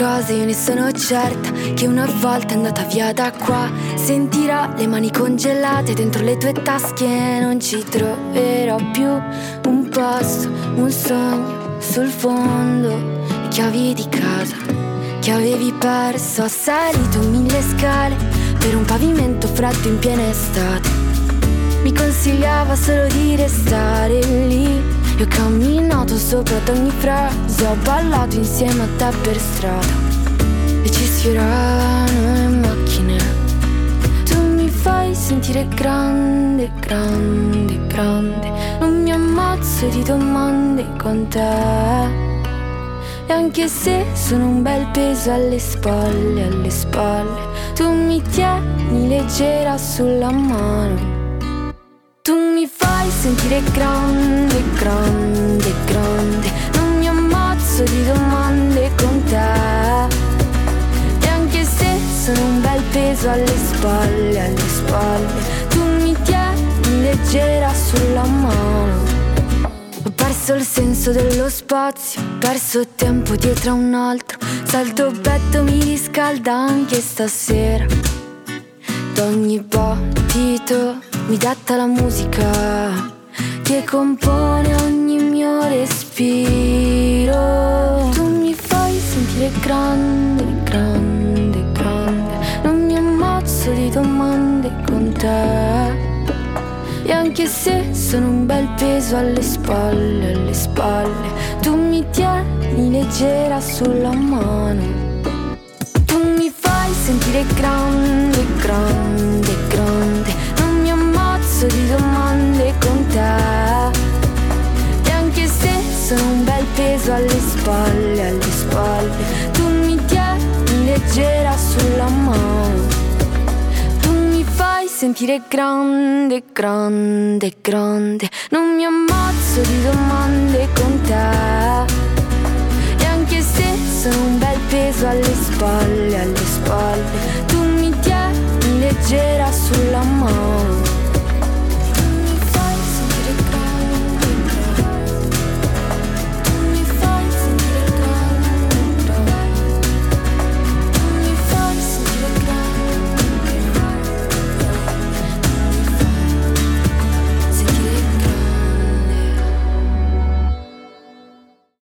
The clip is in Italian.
cosa io ne sono certa, che una volta è andata via da qua sentirò le mani congelate dentro le tue tasche. Non ci troverò più un posto, un sogno sul fondo, le chiavi di casa che avevi perso. Ho salito 1000 scale per un pavimento freddo in piena estate. Mi consigliava solo di restare lì. Io ho camminato sopra ad ogni frase, ho ballato insieme a te per strada e ci sfioravano le macchine. Tu mi fai sentire grande, grande, grande. Non mi ammazzo di domande con te. E anche se sono un bel peso alle spalle, alle spalle, tu mi tieni leggera sulla mano. Tu mi fai sentire grande, grande, grande. Non mi ammazzo di domande con te. E anche se sono un bel peso alle spalle, alle spalle, tu mi tieni leggera sulla mano. Ho perso il senso dello spazio, ho perso tempo dietro a un altro. Salto petto mi riscalda anche stasera. D'ogni battito mi detta la musica che compone ogni mio respiro. Tu mi fai sentire grande, grande, grande. Non mi ammazzo di domande con te. E anche se sono un bel peso alle spalle, alle spalle, tu mi tieni leggera sulla mano. Tu mi fai sentire grande, grande, grande. Non mi ammazzo di domande con te. E anche se sono un bel peso alle spalle, alle spalle, tu mi tieni leggera sulla mano. Tu mi fai sentire grande, grande, grande. Non mi ammazzo di domande con te. E anche se sono un bel peso alle spalle, alle spalle, tu mi tieni leggera sulla mano.